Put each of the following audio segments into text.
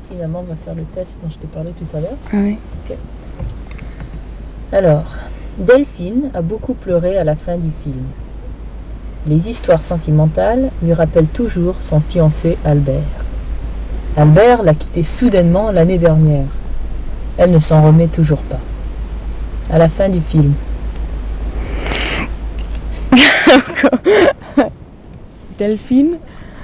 finalement, on va faire le test dont je te parlais tout à l'heure. Ah oui. Ok. Alors, Delphine a beaucoup pleuré à la fin du film. Les histoires sentimentales lui rappellent toujours son fiancé Albert. Albert l'a quitté soudainement l'année dernière. Elle ne s'en remet toujours pas. À la fin du film. Delphine.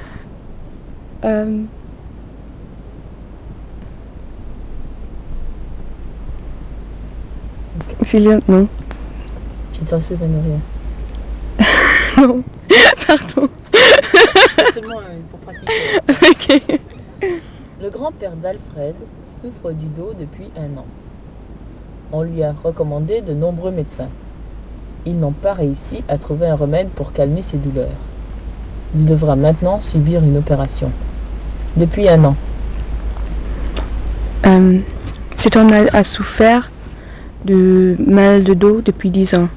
Philippe, non. Tu t'en souviens de rien. Non, pardon. Seulement pour pratiquer. Ok. Le grand-père d'Alfred souffre du dos depuis 1 an. On lui a recommandé de nombreux médecins. Ils n'ont pas réussi à trouver un remède pour calmer ses douleurs. Il devra maintenant subir une opération. Depuis 1 an. Cet homme a souffert de mal de dos depuis 10 ans.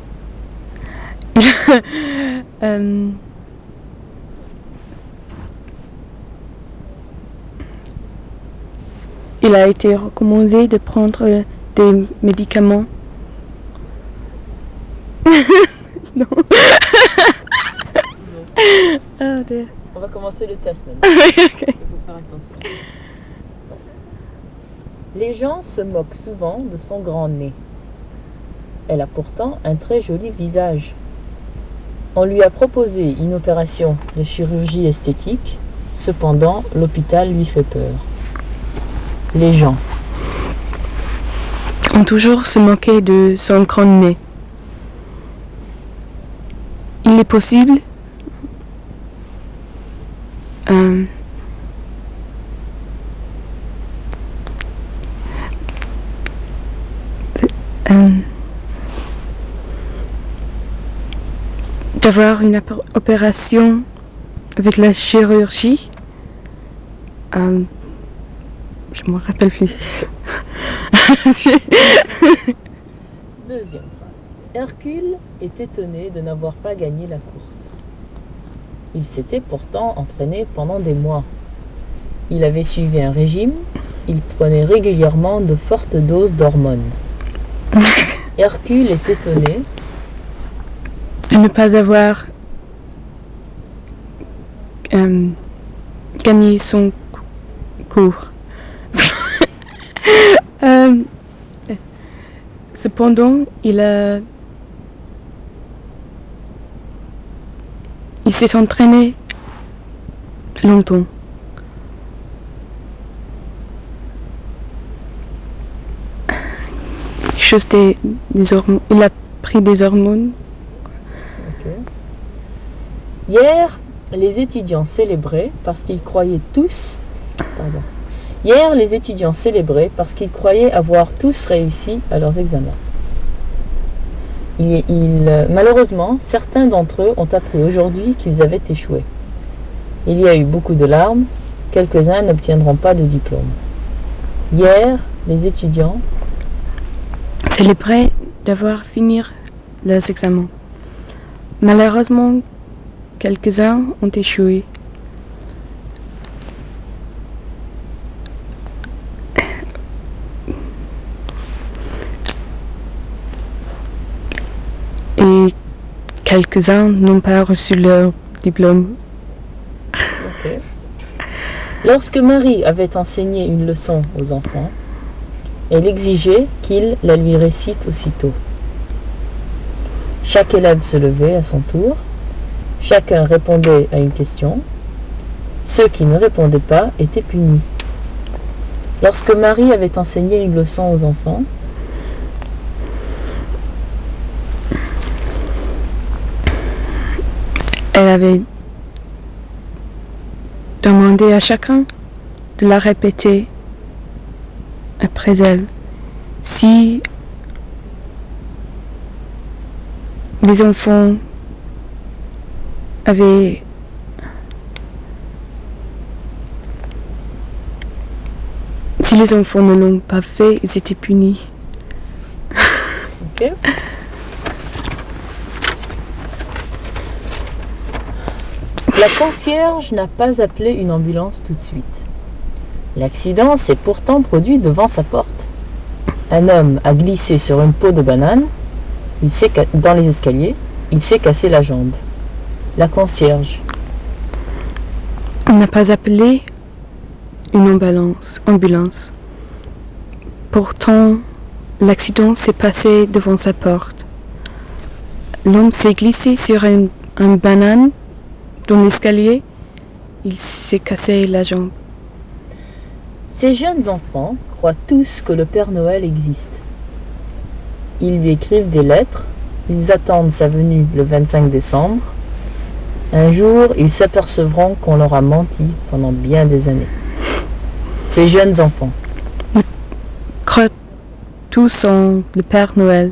Il a été recommandé de prendre des médicaments. Non. Ah, dear. On va commencer le test maintenant. Ok. Il faut faire attention. Les gens se moquent souvent de son grand nez. Elle a pourtant un très joli visage. On lui a proposé une opération de chirurgie esthétique, cependant l'hôpital lui fait peur. Les gens ont toujours se moqué de son grand nez. Il est possible d'avoir une opération avec la chirurgie. Je me rappelle plus. Deuxième phrase. Hercule est étonné de n'avoir pas gagné la course. Il s'était pourtant entraîné pendant des mois. Il avait suivi un régime, il prenait régulièrement de fortes doses d'hormones. Hercule est étonné de ne pas avoir gagné son cours. Cependant, il s'est entraîné longtemps. Il a pris des hormones. Okay. Hier, les étudiants célébraient parce qu'ils croyaient avoir tous réussi à leurs examens. Malheureusement, certains d'entre eux ont appris aujourd'hui qu'ils avaient échoué. Il y a eu beaucoup de larmes, quelques-uns n'obtiendront pas de diplôme. Hier, les étudiants célébraient d'avoir fini leurs examens. Malheureusement, quelques-uns ont échoué. Et quelques-uns n'ont pas reçu leur diplôme. Okay. Lorsque Marie avait enseigné une leçon aux enfants, elle exigeait qu'ils la lui récitent aussitôt. Chaque élève se levait à son tour, chacun répondait à une question. Ceux qui ne répondaient pas étaient punis. Lorsque Marie avait enseigné une leçon aux enfants, elle avait demandé à chacun de la répéter après elle. Si les enfants avaient si les enfants ne l'ont pas fait, ils étaient punis. Okay. La concierge n'a pas appelé une ambulance tout de suite. L'accident s'est pourtant produit devant sa porte. Un homme a glissé sur une peau de banane dans les escaliers. Il s'est cassé la jambe. La concierge. On n'a pas appelé une ambulance. Pourtant, l'accident s'est passé devant sa porte. L'homme s'est glissé sur un banane dans l'escalier. Il s'est cassé la jambe. Ces jeunes enfants croient tous que le Père Noël existe. Ils lui écrivent des lettres. Ils attendent sa venue le 25 décembre. Un jour, ils s'apercevront qu'on leur a menti pendant bien des années. Ces jeunes enfants croient tous en le Père Noël.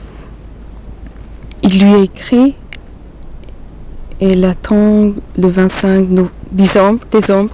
Il lui écrit et il attend le 25 décembre.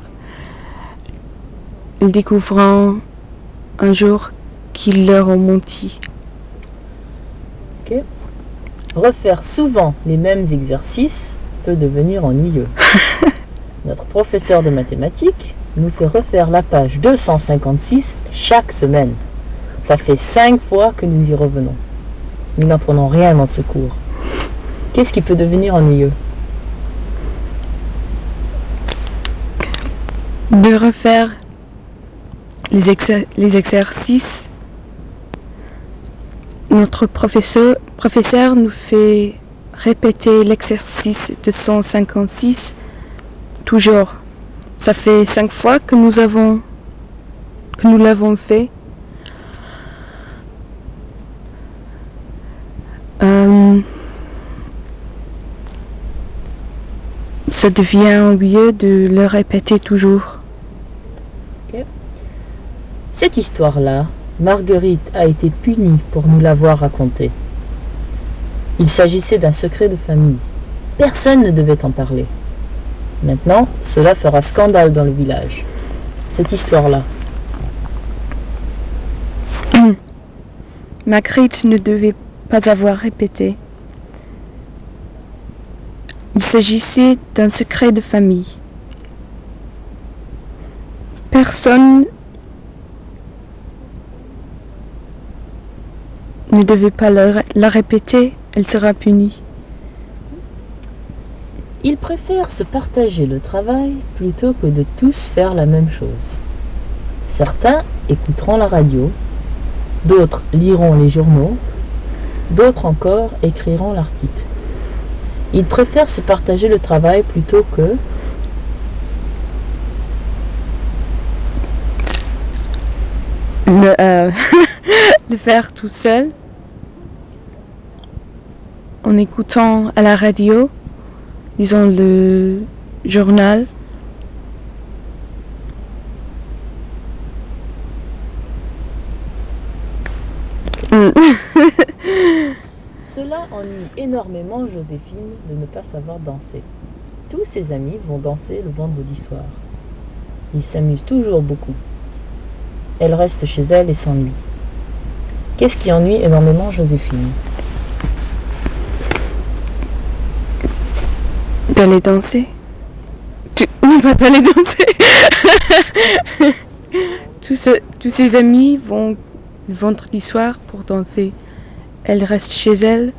Ils découvriront un jour qu'ils leur ont menti. Okay. Refaire souvent les mêmes exercices peut devenir ennuyeux. Notre professeur de mathématiques nous fait refaire la page 256 chaque semaine. Ça fait 5 fois que nous y revenons. Nous n'apprenons rien dans ce cours. Qu'est-ce qui peut devenir ennuyeux? De refaire les exercices. Notre professeur nous fait répéter l'exercice 256 toujours. Ça fait 5 fois que nous l'avons fait. Ça devient ennuyeux de le répéter toujours. Okay. Cette histoire-là, Marguerite a été punie pour nous l'avoir racontée. Il s'agissait d'un secret de famille. Personne ne devait en parler. Maintenant, cela fera scandale dans le village. Cette histoire-là. Marguerite ne devait pas avoir répété. Il s'agissait d'un secret de famille. Personne ne devait pas la répéter, elle sera punie. Ils préfèrent se partager le travail plutôt que de tous faire la même chose. Certains écouteront la radio, d'autres liront les journaux, d'autres encore écriront l'article. Ils préfèrent se partager le travail plutôt que le faire tout seul en écoutant à la radio, disons le journal. Cela ennuie énormément Joséphine de ne pas savoir danser. Tous ses amis vont danser le vendredi soir. Ils s'amusent toujours beaucoup. Elle reste chez elle et s'ennuie. Qu'est-ce qui ennuie énormément Joséphine? D'aller danser. Ne va pas aller danser. Tous ses amis vont le vendredi soir pour danser. Elle reste chez elle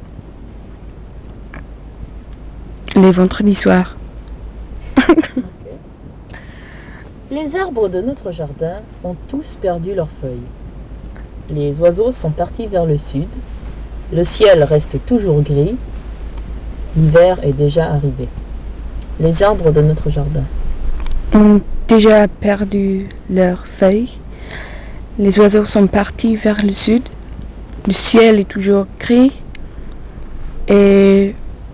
les vendredis soirs. Okay. Les arbres de notre jardin ont tous perdu leurs feuilles. Les oiseaux sont partis vers le sud. Le ciel reste toujours gris. L'hiver est déjà arrivé. Les arbres de notre jardin ont déjà perdu leurs feuilles. Les oiseaux sont partis vers le sud. Le ciel est toujours gris. Et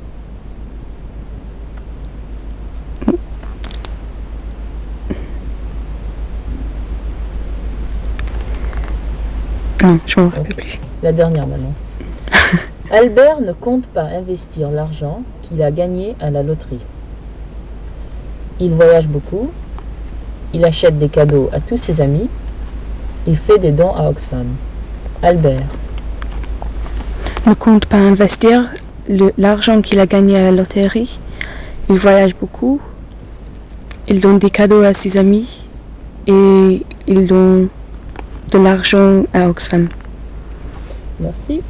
non, je m'en rappelle plus. La dernière maintenant. Albert ne compte pas investir l'argent qu'il a gagné à la loterie. Il voyage beaucoup, il achète des cadeaux à tous ses amis, il fait des dons à Oxfam. Albert ne compte pas investir l'argent qu'il a gagné à la loterie, il voyage beaucoup, il donne des cadeaux à ses amis et ils donnent de l'argent à Oxfam. Merci.